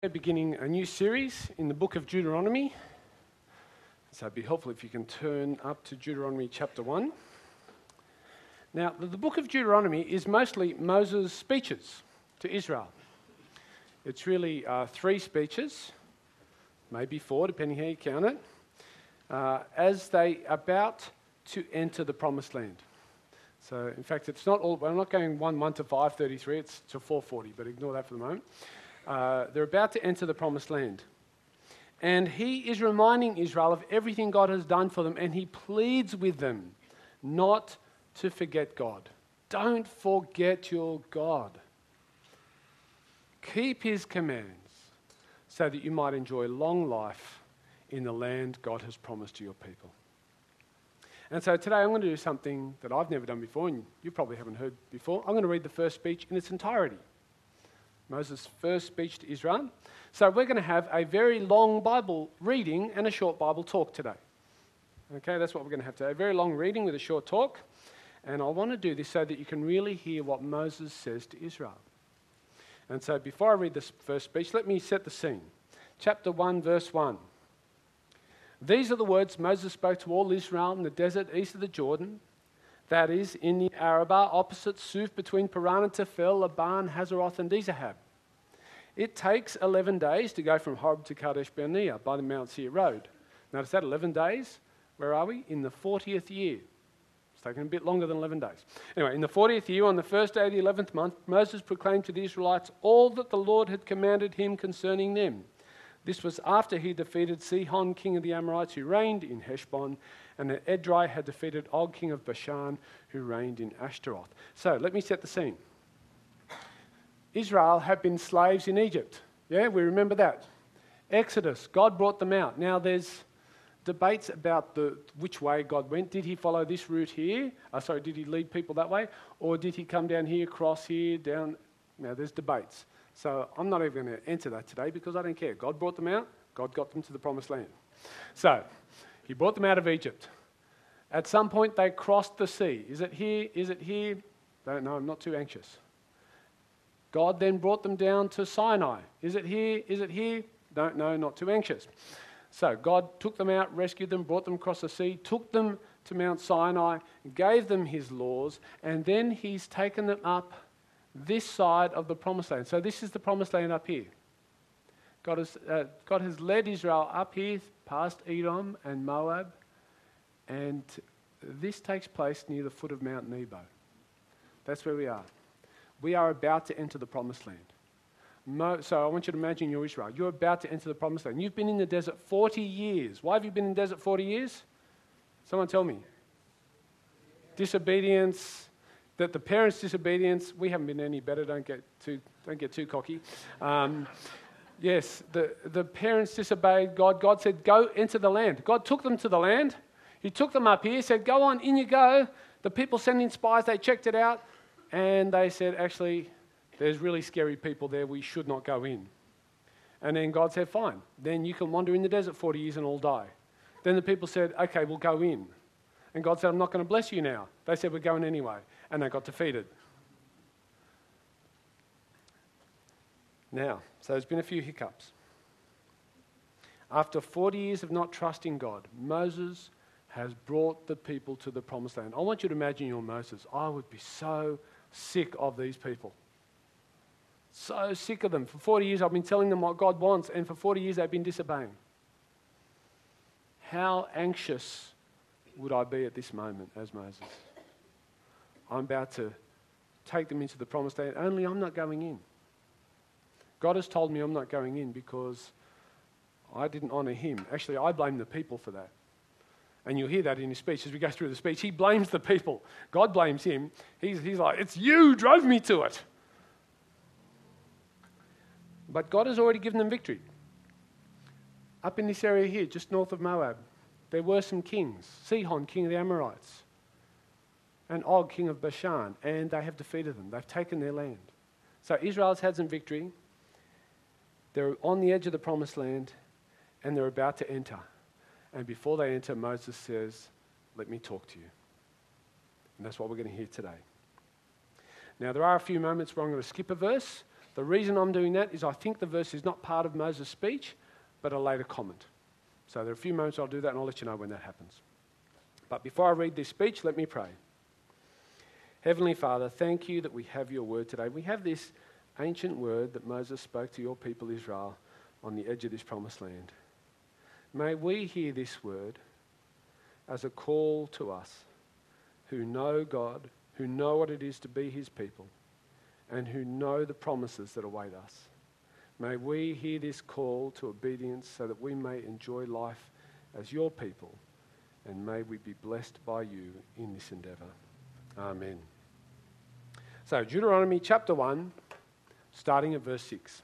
We're beginning a new series in the book of Deuteronomy. So it'd be helpful if you can turn up to Deuteronomy chapter 1. Now, the book of Deuteronomy is mostly Moses' speeches to Israel. It's really 3 speeches, maybe 4, depending how you count it, as they about to enter the promised land. So, in fact, it's not all. I'm not going 1 to 5:33. It's to 4:40, but ignore that for the moment. They're about to enter the promised land. And he is reminding Israel of everything God has done for them, and he pleads with them not to forget God. Don't forget your God. Keep his commands so that you might enjoy long life in the land God has promised to your people. And so today I'm going to do something that I've never done before, and you probably haven't heard before. I'm going to read the first speech in its entirety. Moses' first speech to Israel. So we're going to have a very long Bible reading and a short Bible talk today. Okay, that's what we're going to have today. A very long reading with a short talk. And I want to do this so that you can really hear what Moses says to Israel. And so before I read this first speech, let me set the scene. Chapter 1, verse 1. These are the words Moses spoke to all Israel in the desert east of the Jordan, that is, in the Arabah, opposite Suf, between Paran and Tefel, Laban, Hazeroth, and Dizahab. It takes 11 days to go from Horeb to Kadesh Barnea by the Mount Seir road. Notice that, 11 days. Where are we? In the 40th year. It's taken a bit longer than 11 days. Anyway, in the 40th year, on the first day of the 11th month, Moses proclaimed to the Israelites all that the Lord had commanded him concerning them. This was after he defeated Sihon, king of the Amorites, who reigned in Heshbon, and that Edrei had defeated Og, king of Bashan, who reigned in Ashtaroth. So, let me set the scene. Israel had been slaves in Egypt. Yeah, we remember that. Exodus, God brought them out. Now, there's debates about which way God went. Did he follow this route here? Did he lead people that way? Or did he come down here, cross here, down? Now, there's debates. So I'm not even going to enter that today because I don't care. God brought them out. God got them to the promised land. So he brought them out of Egypt. At some point they crossed the sea. Is it here? Is it here? Don't know. I'm not too anxious. God then brought them down to Sinai. Is it here? Is it here? Don't know. Not too anxious. So God took them out, rescued them, brought them across the sea, took them to Mount Sinai, gave them his laws, and then he's taken them up this side of the promised land. So this is the promised land up here. God has led Israel up here past Edom and Moab, and this takes place near the foot of Mount Nebo. That's where we are. We are about to enter the promised land. So I want you to imagine you're Israel. You're about to enter the promised land. You've been in the desert 40 years. Why have you been in the desert 40 years? Someone tell me. Disobedience. That the parents' disobedience, we haven't been any better, don't get too cocky. Yes, the parents disobeyed God. God said, go into the land. God took them to the land. He took them up here, said, go on, in you go. The people sent in spies, they checked it out, and they said, actually, there's really scary people there, we should not go in. And then God said, fine, then you can wander in the desert 40 years and all die. Then the people said, okay, we'll go in. And God said, I'm not going to bless you now. They said, we're going anyway. And they got defeated. Now, so there's been a few hiccups. After 40 years of not trusting God, Moses has brought the people to the promised land. I want you to imagine you're Moses. I would be so sick of these people. So sick of them. For 40 years I've been telling them what God wants, and for 40 years they've been disobeying. How anxious would I be at this moment as Moses? I'm about to take them into the promised land, only I'm not going in. God has told me I'm not going in because I didn't honour him. Actually, I blame the people for that. And you'll hear that in his speech. As we go through the speech, he blames the people. God blames him. He's like, it's you drove me to it. But God has already given them victory. Up in this area here, just north of Moab, there were some kings. Sihon, king of the Amorites, and Og, king of Bashan, and they have defeated them. They've taken their land. So Israel's had some victory. They're on the edge of the promised land, and they're about to enter. And before they enter, Moses says, let me talk to you. And that's what we're going to hear today. Now, there are a few moments where I'm going to skip a verse, The reason I'm doing that is I think the verse is not part of Moses' speech, but a later comment. So there are a few moments I'll do that, and I'll let you know when that happens. But before I read this speech, let me pray. Heavenly Father, thank you that we have your word today. We have this ancient word that Moses spoke to your people Israel on the edge of this promised land. May we hear this word as a call to us who know God, who know what it is to be his people, and who know the promises that await us. May we hear this call to obedience so that we may enjoy life as your people, and may we be blessed by you in this endeavour. Amen. So, Deuteronomy chapter 1, starting at verse 6.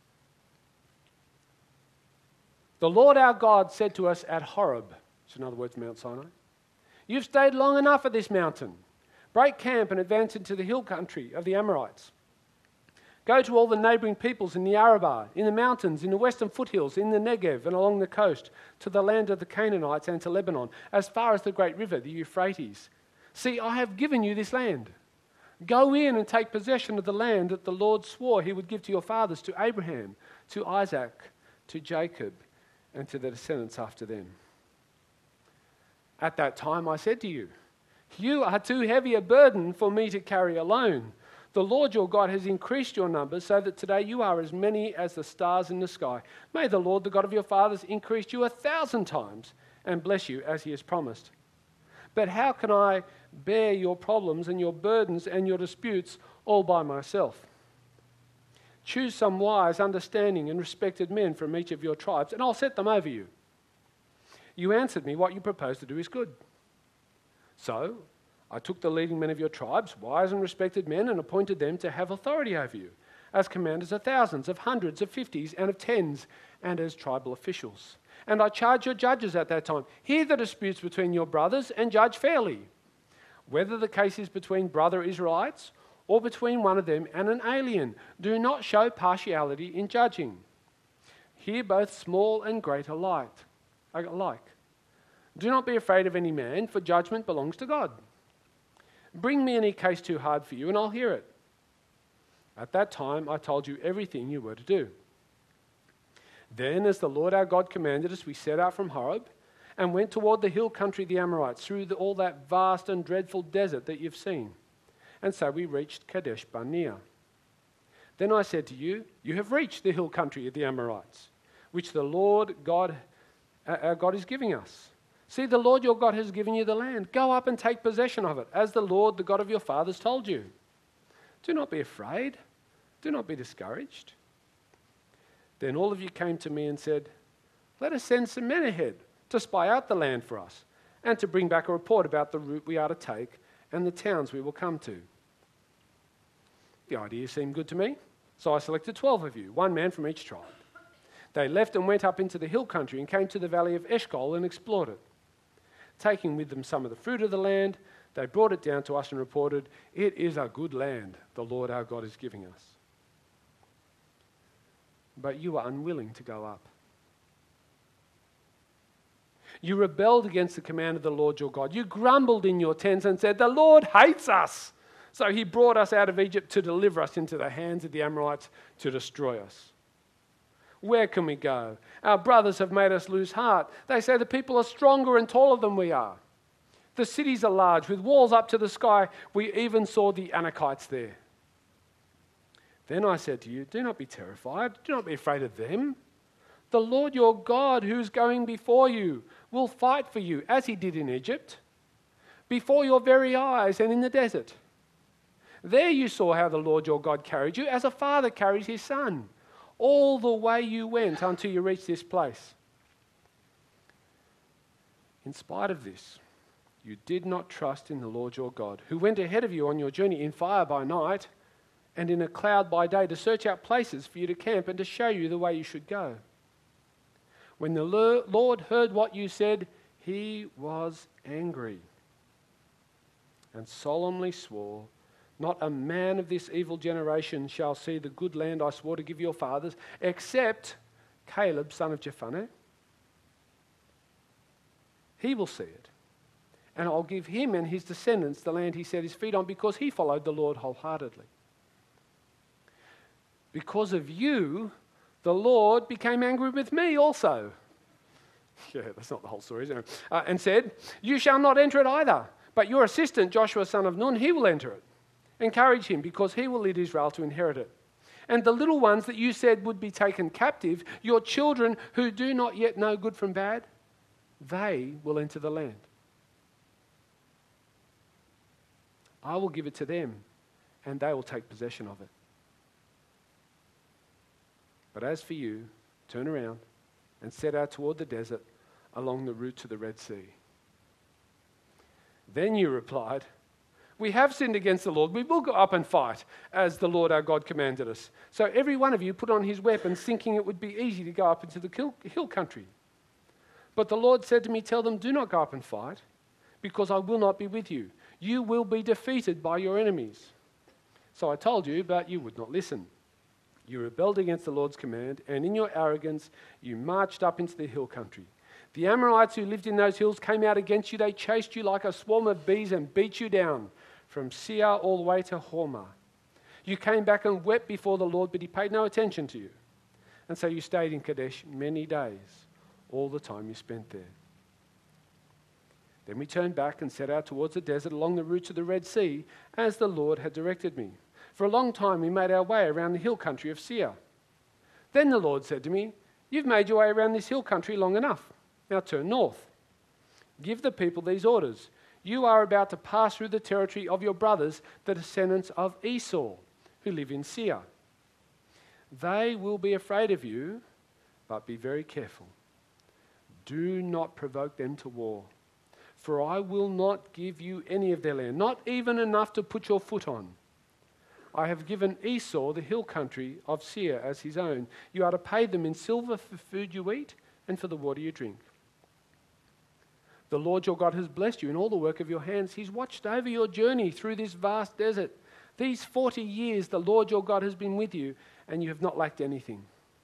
The Lord our God said to us at Horeb, which in other words Mount Sinai, "You've stayed long enough at this mountain. Break camp and advance into the hill country of the Amorites. Go to all the neighbouring peoples in the Arabah, in the mountains, in the western foothills, in the Negev and along the coast, to the land of the Canaanites and to Lebanon, as far as the great river, the Euphrates. See, I have given you this land. Go in and take possession of the land that the Lord swore he would give to your fathers, to Abraham, to Isaac, to Jacob, and to the descendants after them. At that time I said to you, you are too heavy a burden for me to carry alone. The Lord your God has increased your numbers so that today you are as many as the stars in the sky. May the Lord, the God of your fathers, increase you 1,000 times and bless you as he has promised. But how can I bear your problems and your burdens and your disputes all by myself? Choose some wise, understanding and respected men from each of your tribes, and I'll set them over you." You answered me, "What you propose to do is good." So I took the leading men of your tribes, wise and respected men, and appointed them to have authority over you, as commanders of thousands, of hundreds, of fifties, and of tens, and as tribal officials. And I charged your judges at that time, hear the disputes between your brothers and judge fairly. Whether the case is between brother Israelites or between one of them and an alien, do not show partiality in judging. Hear both small and great alike. Do not be afraid of any man, for judgment belongs to God. Bring me any case too hard for you, and I'll hear it. At that time, I told you everything you were to do. Then, as the Lord our God commanded us, we set out from Horeb and went toward the hill country of the Amorites, through all that vast and dreadful desert that you've seen. And so we reached Kadesh Barnea. Then I said to you, you have reached the hill country of the Amorites, which the Lord our God is giving us. See, the Lord your God has given you the land. Go up and take possession of it, as the Lord, the God of your fathers, told you. Do not be afraid. Do not be discouraged. Then all of you came to me and said, let us send some men ahead to spy out the land for us, and to bring back a report about the route we are to take and the towns we will come to. The idea seemed good to me, so I selected 12 of you, one man from each tribe. They left and went up into the hill country and came to the valley of Eshcol and explored it. Taking with them some of the fruit of the land, they brought it down to us and reported, it is a good land the Lord our God is giving us. But you were unwilling to go up. You rebelled against the command of the Lord your God. You grumbled in your tents and said, the Lord hates us. So he brought us out of Egypt to deliver us into the hands of the Amorites to destroy us. Where can we go? Our brothers have made us lose heart. They say the people are stronger and taller than we are. The cities are large, with walls up to the sky. We even saw the Anakites there. Then I said to you, do not be terrified. Do not be afraid of them. The Lord your God, who is going before you, will fight for you, as he did in Egypt, before your very eyes and in the desert. There you saw how the Lord your God carried you, as a father carries his son, all the way you went until you reached this place. In spite of this, you did not trust in the Lord your God, who went ahead of you on your journey in fire by night and in a cloud by day to search out places for you to camp and to show you the way you should go. When the Lord heard what you said, he was angry and solemnly swore, not a man of this evil generation shall see the good land I swore to give your fathers, except Caleb, son of Jephunneh. He will see it, and I'll give him and his descendants the land he set his feet on, because he followed the Lord wholeheartedly. Because of you, the Lord became angry with me also. Yeah, that's not the whole story, is it? And said, you shall not enter it either, but your assistant, Joshua son of Nun, he will enter it. Encourage him, because he will lead Israel to inherit it. And the little ones that you said would be taken captive, your children who do not yet know good from bad, they will enter the land. I will give it to them, and they will take possession of it. But as for you, turn around and set out toward the desert along the route to the Red Sea. Then you replied, we have sinned against the Lord. We will go up and fight, as the Lord our God commanded us. So every one of you put on his weapons, thinking it would be easy to go up into the hill country. But the Lord said to me, tell them, do not go up and fight, because I will not be with you. You will be defeated by your enemies. So I told you, but you would not listen. You rebelled against the Lord's command, and in your arrogance you marched up into the hill country. The Amorites who lived in those hills came out against you. They chased you like a swarm of bees and beat you down from Seir all the way to Hormah. You came back and wept before the Lord, but he paid no attention to you. And so you stayed in Kadesh many days, all the time you spent there. Then we turned back and set out towards the desert along the route to the Red Sea, as the Lord had directed me. For a long time we made our way around the hill country of Seir. Then the Lord said to me, you've made your way around this hill country long enough. Now turn north. Give the people these orders. You are about to pass through the territory of your brothers, the descendants of Esau, who live in Seir. They will be afraid of you, but be very careful. Do not provoke them to war, for I will not give you any of their land, not even enough to put your foot on. I have given Esau the hill country of Seir as his own. You are to pay them in silver for food you eat and for the water you drink. The Lord your God has blessed you in all the work of your hands. He's watched over your journey through this vast desert. These 40 years the Lord your God has been with you, and you have not lacked anything.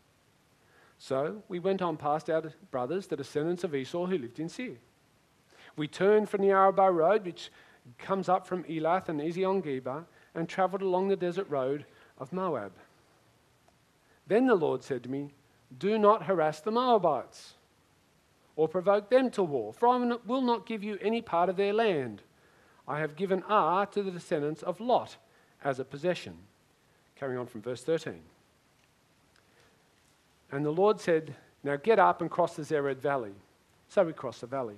So we went on past our brothers, the descendants of Esau, who lived in Seir. We turned from the Arabah road, which comes up from Elath and Ezion-Geber, and travelled along the desert road of Moab. Then the Lord said to me, do not harass the Moabites or provoke them to war, for I will not give you any part of their land. I have given Ar to the descendants of Lot as a possession. Carrying on from verse 13. And the Lord said, now get up and cross the Zered Valley. So we crossed the valley.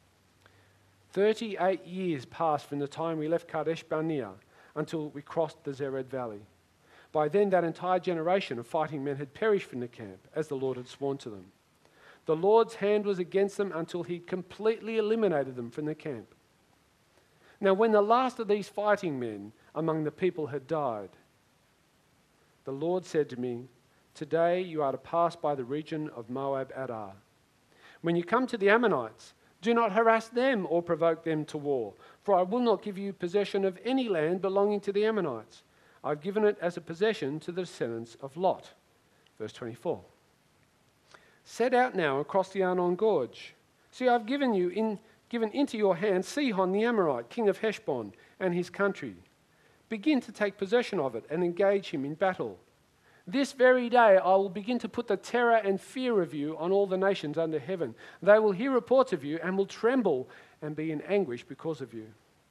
38 years passed from the time we left Kadesh Barnea until we crossed the Zered Valley. By then that entire generation of fighting men had perished from the camp, as the Lord had sworn to them. The Lord's hand was against them until he completely eliminated them from the camp. Now when the last of these fighting men among the people had died, the Lord said to me, today you are to pass by the region of Moab at Ar. When you come to the Ammonites, do not harass them or provoke them to war, for I will not give you possession of any land belonging to the Ammonites. I've given it as a possession to the descendants of Lot. Verse 24. Set out now across the Arnon Gorge. See, I've given into your hand Sihon the Amorite, king of Heshbon, and his country. Begin to take possession of it and engage him in battle. This very day I will begin to put the terror and fear of you on all the nations under heaven. They will hear reports of you and will tremble and be in anguish because of you.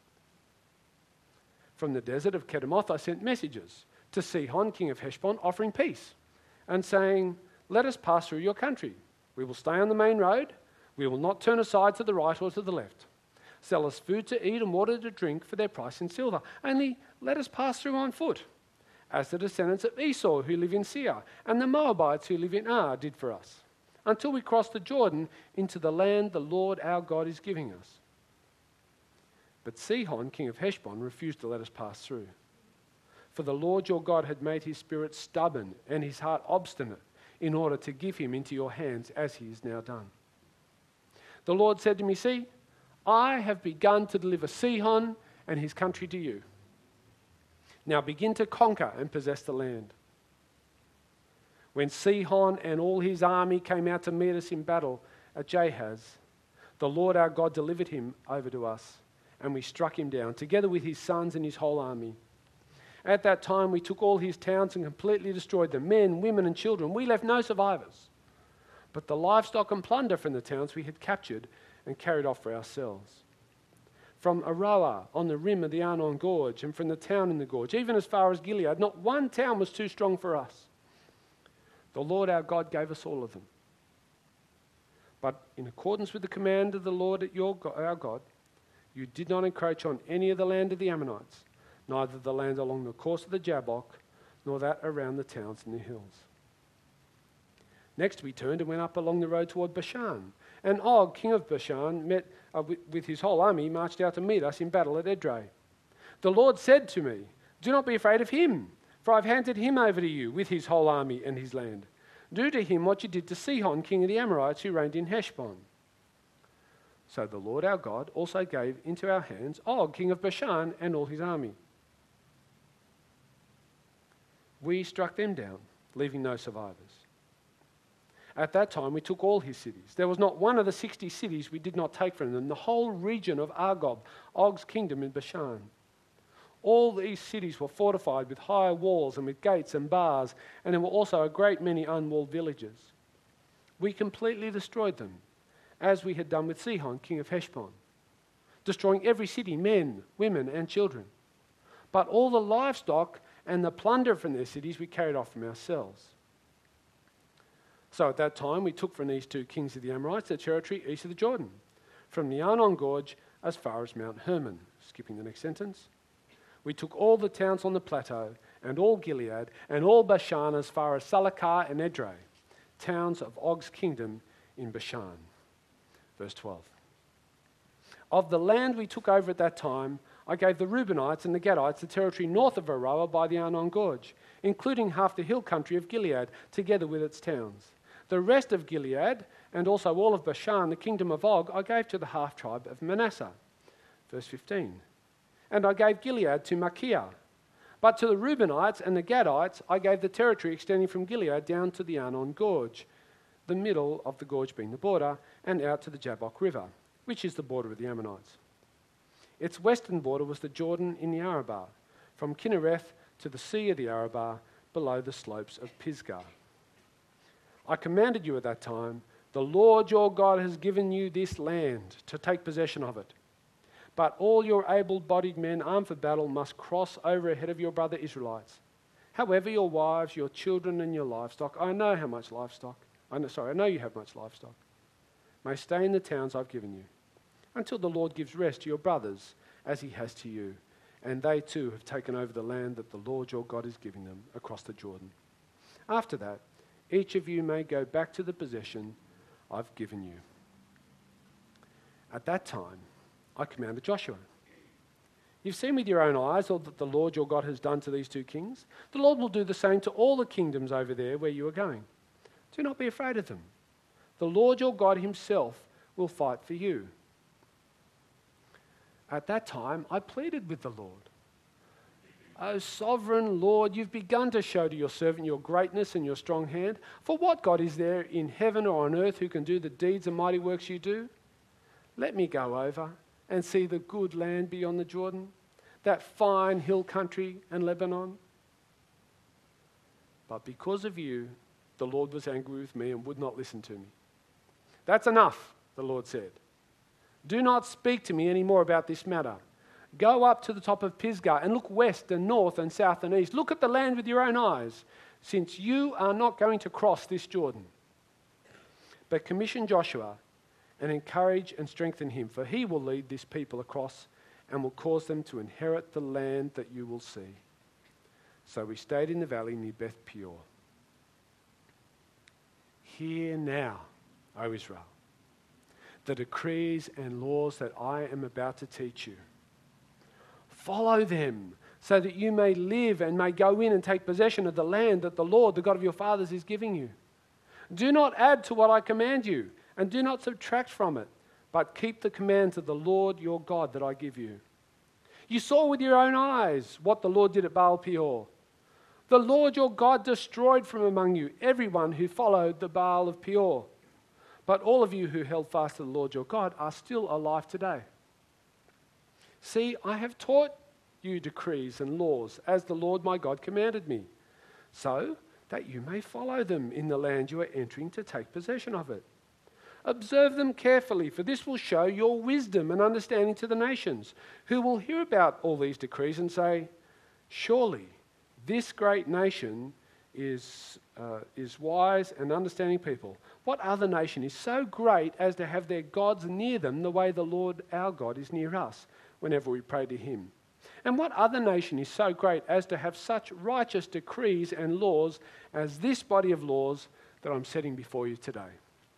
From the desert of Kedemoth I sent messages to Sihon, king of Heshbon, offering peace and saying, let us pass through your country. We will stay on the main road. We will not turn aside to the right or to the left. Sell us food to eat and water to drink for their price in silver. Only let us pass through on foot, as the descendants of Esau who live in Seir and the Moabites who live in Ar did for us, until we cross the Jordan into the land the Lord our God is giving us. But Sihon, king of Heshbon, refused to let us pass through. For the Lord your God had made his spirit stubborn and his heart obstinate, in order to give him into your hands as he is now done. The Lord said to me, see, I have begun to deliver Sihon and his country to you. Now begin to conquer and possess the land. When Sihon and all his army came out to meet us in battle at Jahaz, the Lord our God delivered him over to us, and we struck him down, together with his sons and his whole army. At that time we took all his towns and completely destroyed them, men, women and children. We left no survivors. But the livestock and plunder from the towns we had captured and carried off for ourselves. From Aroer on the rim of the Arnon Gorge, and from the town in the gorge, even as far as Gilead, not one town was too strong for us. The Lord our God gave us all of them. But in accordance with the command of the Lord our God, you did not encroach on any of the land of the Ammonites, neither the land along the course of the Jabbok, nor that around the towns and the hills. Next we turned and went up along the road toward Bashan. And Og, king of Bashan, with his whole army, marched out to meet us in battle at Edrei. The Lord said to me, "Do not be afraid of him, for I've handed him over to you with his whole army and his land. Do to him what you did to Sihon, king of the Amorites, who reigned in Heshbon." So the Lord our God also gave into our hands Og, king of Bashan, and all his army. We struck them down, leaving no survivors. At that time we took all his cities. There was not one of the 60 cities we did not take from them, the whole region of Argob, Og's kingdom in Bashan. All these cities were fortified with high walls and with gates and bars, and there were also a great many unwalled villages. We completely destroyed them, as we had done with Sihon, king of Heshbon, destroying every city, men, women, and children. But all the livestock and the plunder from their cities we carried off from ourselves. So at that time we took from these two kings of the Amorites the territory east of the Jordan, from the Arnon Gorge as far as Mount Hermon. Skipping the next sentence. We took all the towns on the plateau, and all Gilead, and all Bashan as far as Salakah and Edrei, towns of Og's kingdom in Bashan. Verse 12. Of the land we took over at that time, I gave the Reubenites and the Gadites the territory north of Aroer by the Arnon Gorge, including half the hill country of Gilead, together with its towns. The rest of Gilead, and also all of Bashan, the kingdom of Og, I gave to the half-tribe of Manasseh. Verse 15. And I gave Gilead to Machir. But to the Reubenites and the Gadites, I gave the territory extending from Gilead down to the Arnon Gorge, the middle of the gorge being the border, and out to the Jabbok River, which is the border of the Ammonites. Its western border was the Jordan in the Arabah, from Kinnereth to the sea of the Arabah, below the slopes of Pisgah. I commanded you at that time, the Lord your God has given you this land to take possession of it. But all your able-bodied men armed for battle must cross over ahead of your brother Israelites. However, your wives, your children, and your livestock, I know you have much livestock, may stay in the towns I've given you, until the Lord gives rest to your brothers, as he has to you, and they too have taken over the land that the Lord your God is giving them across the Jordan. After that, each of you may go back to the possession I've given you. At that time, I commanded Joshua, you've seen with your own eyes all that the Lord your God has done to these two kings. The Lord will do the same to all the kingdoms over there where you are going. Do not be afraid of them. The Lord your God himself will fight for you. At that time, I pleaded with the Lord. O sovereign Lord, you've begun to show to your servant your greatness and your strong hand. For what God is there in heaven or on earth who can do the deeds and mighty works you do? Let me go over and see the good land beyond the Jordan, that fine hill country and Lebanon. But because of you, the Lord was angry with me and would not listen to me. That's enough, the Lord said. Do not speak to me any more about this matter. Go up to the top of Pisgah and look west and north and south and east. Look at the land with your own eyes, since you are not going to cross this Jordan. But commission Joshua and encourage and strengthen him, for he will lead this people across and will cause them to inherit the land that you will see. So we stayed in the valley near Beth Peor. Hear now, O Israel, the decrees and laws that I am about to teach you. Follow them so that you may live and may go in and take possession of the land that the Lord, the God of your fathers, is giving you. Do not add to what I command you, and do not subtract from it, but keep the commands of the Lord your God that I give you. You saw with your own eyes what the Lord did at Baal Peor. The Lord your God destroyed from among you everyone who followed the Baal of Peor. But all of you who held fast to the Lord your God are still alive today. See, I have taught you decrees and laws, as the Lord my God commanded me, so that you may follow them in the land you are entering to take possession of it. Observe them carefully, for this will show your wisdom and understanding to the nations, who will hear about all these decrees and say, surely this great nation is wise and understanding people. What other nation is so great as to have their gods near them the way the Lord our God is near us whenever we pray to him? And what other nation is so great as to have such righteous decrees and laws as this body of laws that I'm setting before you today?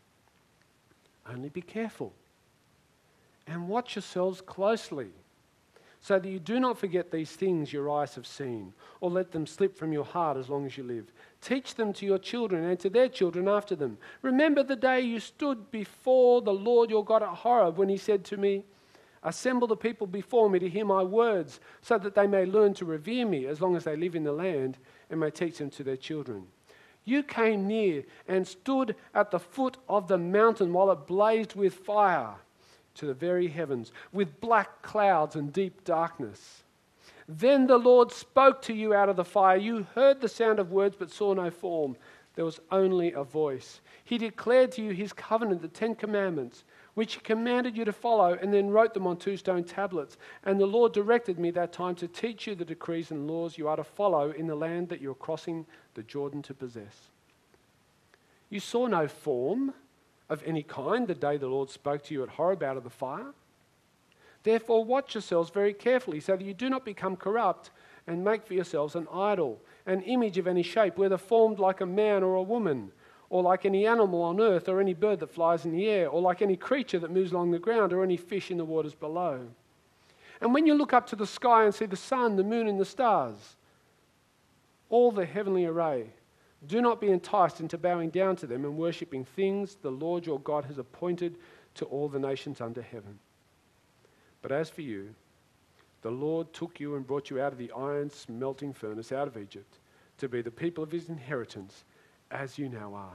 Only be careful and watch yourselves closely, so that you do not forget these things your eyes have seen, or let them slip from your heart as long as you live. Teach them to your children and to their children after them. Remember the day you stood before the Lord your God at Horeb, when he said to me, assemble the people before me to hear my words, so that they may learn to revere me as long as they live in the land, and may teach them to their children. You came near and stood at the foot of the mountain while it blazed with fire to the very heavens, with black clouds and deep darkness. Then the Lord spoke to you out of the fire. You heard the sound of words but saw no form. There was only a voice. He declared to you his covenant, the 10 Commandments, which he commanded you to follow, and then wrote them on 2 stone tablets. And the Lord directed me that time to teach you the decrees and laws you are to follow in the land that you are crossing the Jordan to possess. You saw no form of any kind the day the Lord spoke to you at Horeb out of the fire. Therefore watch yourselves very carefully, so that you do not become corrupt and make for yourselves an idol, an image of any shape, whether formed like a man or a woman, or like any animal on earth, or any bird that flies in the air, or like any creature that moves along the ground, or any fish in the waters below. And when you look up to the sky and see the sun, the moon, and the stars, all the heavenly array, do not be enticed into bowing down to them and worshipping things the Lord your God has appointed to all the nations under heaven. But as for you, the Lord took you and brought you out of the iron smelting furnace out of Egypt, to be the people of his inheritance, as you now are.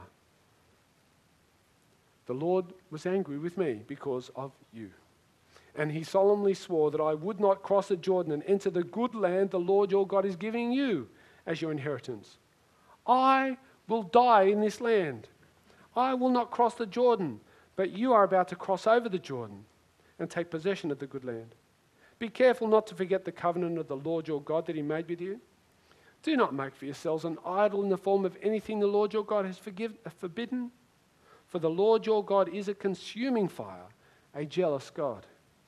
The Lord was angry with me because of you, and he solemnly swore that I would not cross the Jordan and enter the good land the Lord your God is giving you as your inheritance. I will die in this land. I will not cross the Jordan, but you are about to cross over the Jordan and take possession of the good land. Be careful not to forget the covenant of the Lord your God that he made with you. Do not make for yourselves an idol in the form of anything the Lord your God has forbidden. For the Lord your God is a consuming fire, a jealous God.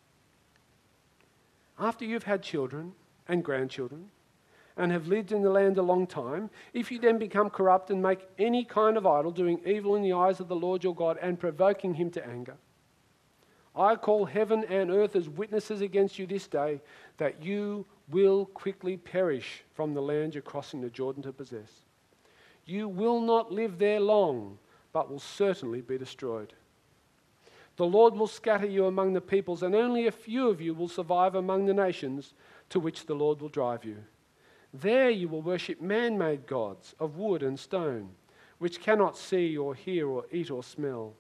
After you've had children and grandchildren, and have lived in the land a long time, if you then become corrupt and make any kind of idol, doing evil in the eyes of the Lord your God and provoking him to anger, I call heaven and earth as witnesses against you this day, that you will quickly perish from the land you're crossing the Jordan to possess. You will not live there long, but will certainly be destroyed. The Lord will scatter you among the peoples, and only a few of you will survive among the nations to which the Lord will drive you. There you will worship man-made gods of wood and stone, which cannot see or hear or eat or smell.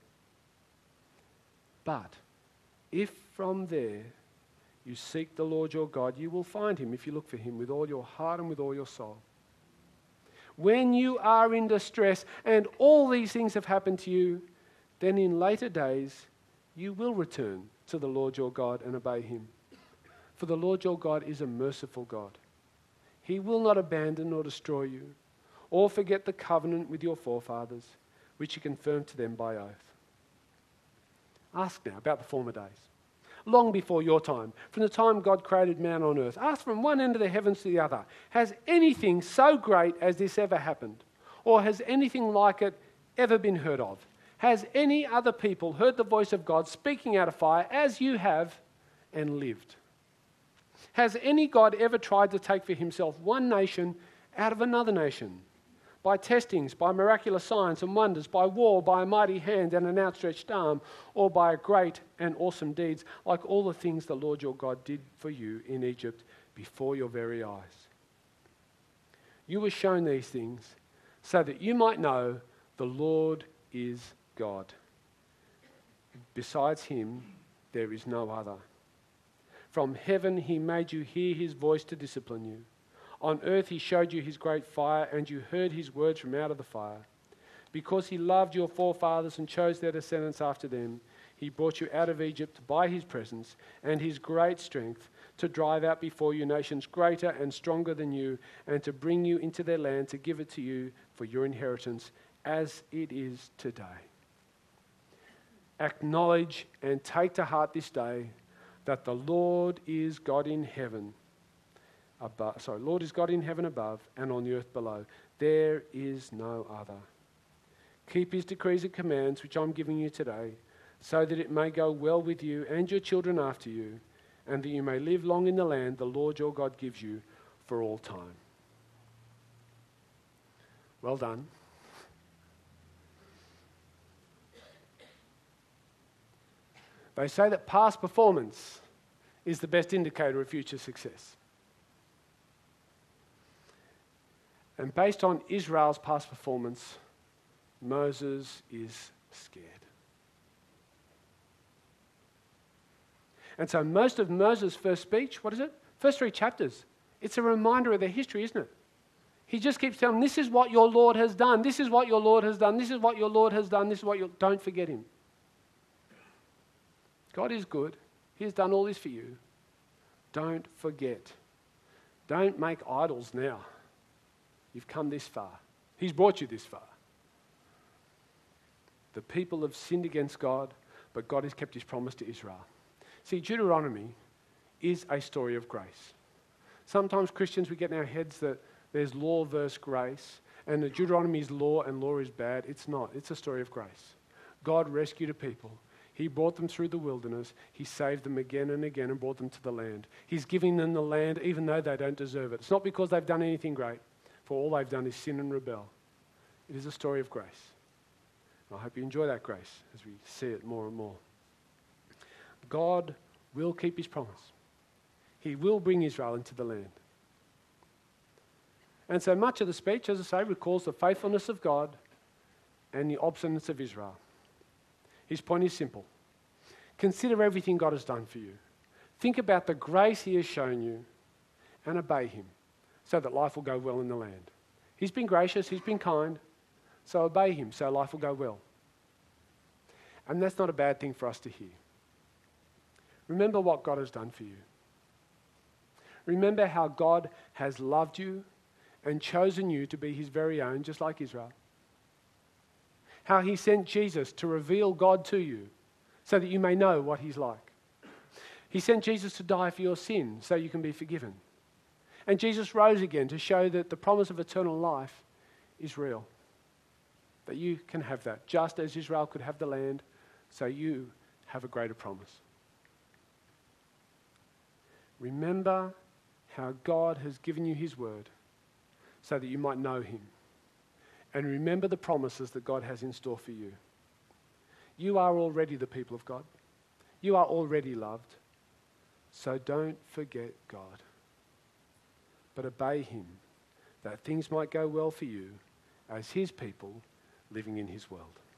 But if from there you seek the Lord your God, you will find him if you look for him with all your heart and with all your soul. When you are in distress and all these things have happened to you, then in later days you will return to the Lord your God and obey him. For the Lord your God is a merciful God. He will not abandon or destroy you, or forget the covenant with your forefathers, which he confirmed to them by oath. Ask now about the former days, long before your time, from the time God created man on earth. Ask from one end of the heavens to the other, has anything so great as this ever happened? Or has anything like it ever been heard of? Has any other people heard the voice of God speaking out of fire as you have and lived? Has any God ever tried to take for himself one nation out of another nation? By testings, by miraculous signs and wonders, by war, by a mighty hand and an outstretched arm, or by great and awesome deeds, like all the things the Lord your God did for you in Egypt before your very eyes. You were shown these things so that you might know the Lord is God. Besides him, there is no other. From heaven he made you hear his voice to discipline you. On earth he showed you his great fire, and you heard his words from out of the fire. Because he loved your forefathers and chose their descendants after them, he brought you out of Egypt by his presence and his great strength to drive out before you nations greater and stronger than you, and to bring you into their land to give it to you for your inheritance as it is today. Acknowledge and take to heart this day that the Lord is God in heaven above. Lord is God in heaven above and on the earth below. There is no other. Keep his decrees and commands, which I'm giving you today, so that it may go well with you and your children after you, and that you may live long in the land the Lord your God gives you for all time. Well done. They say that past performance is the best indicator of future success. And based on Israel's past performance, Moses is scared. And so most of Moses' first speech, what is it? First 3 chapters. It's a reminder of their history, isn't it? He just keeps telling them, this is what your Lord has done. This is what your Lord has done. This is what your Lord has done. This is what your... Don't forget him. God is good. He has done all this for you. Don't forget. Don't make idols now. You've come this far. He's brought you this far. The people have sinned against God, but God has kept his promise to Israel. See, Deuteronomy is a story of grace. Sometimes Christians, we get in our heads that there's law versus grace, and that Deuteronomy is law and law is bad. It's not. It's a story of grace. God rescued a people. He brought them through the wilderness. He saved them again and again and brought them to the land. He's giving them the land even though they don't deserve it. It's not because they've done anything great, for all they've done is sin and rebel. It is a story of grace. I hope you enjoy that grace as we see it more and more. God will keep his promise. He will bring Israel into the land. And so much of the speech, as I say, recalls the faithfulness of God and the obstinance of Israel. His point is simple. Consider everything God has done for you. Think about the grace he has shown you and obey him so that life will go well in the land. He's been gracious, he's been kind, so obey him so life will go well. And that's not a bad thing for us to hear. Remember what God has done for you. Remember how God has loved you and chosen you to be his very own, just like Israel. How he sent Jesus to reveal God to you so that you may know what he's like. He sent Jesus to die for your sin so you can be forgiven. And Jesus rose again to show that the promise of eternal life is real. That you can have that. Just as Israel could have the land, so you have a greater promise. Remember how God has given you his word so that you might know him. And remember the promises that God has in store for you. You are already the people of God. You are already loved. So don't forget God. But obey him, that things might go well for you as his people living in his world.